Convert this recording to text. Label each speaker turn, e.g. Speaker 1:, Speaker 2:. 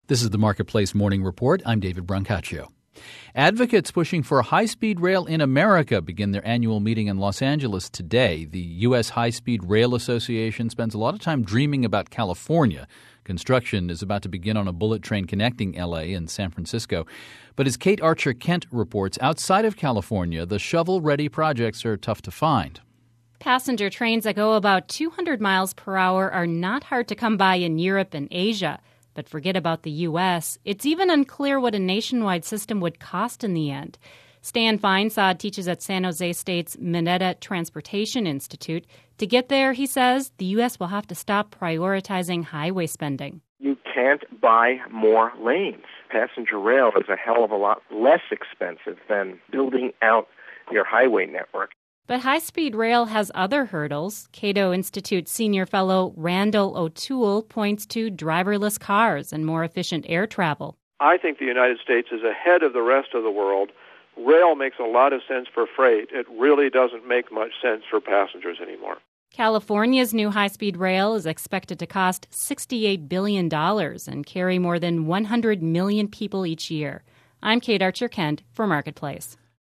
Speaker 1: This is the Marketplace Morning Report. I'm David Brancaccio. Advocates pushing for high-speed rail in America begin their annual meeting in Los Angeles today. The U.S. High-Speed Rail Association spends a lot of time dreaming about California. Construction is about to begin on a bullet train connecting L.A. and San Francisco. But as Kate Archer-Kent reports, outside of California, the shovel-ready projects are tough to find.
Speaker 2: Passenger trains that go about 200 miles per hour are not hard to come by in Europe and Asia. But forget about the U.S. It's even unclear what a nationwide system would cost in the end. Stan Feinsod teaches at San Jose State's Mineta Transportation Institute. To get there, he says, the U.S. will have to stop prioritizing highway spending.
Speaker 3: You can't buy more lanes. Passenger rail is a hell of a lot less expensive than building out your highway network.
Speaker 2: But high-speed rail has other hurdles. Cato Institute senior fellow Randall O'Toole points to driverless cars and more efficient air travel.
Speaker 4: I think the United States is ahead of the rest of the world. Rail makes a lot of sense for freight. It really doesn't make much sense for passengers anymore.
Speaker 2: California's new high-speed rail is expected to cost $68 billion and carry more than 100 million people each year. I'm Kate Archer-Kent for Marketplace.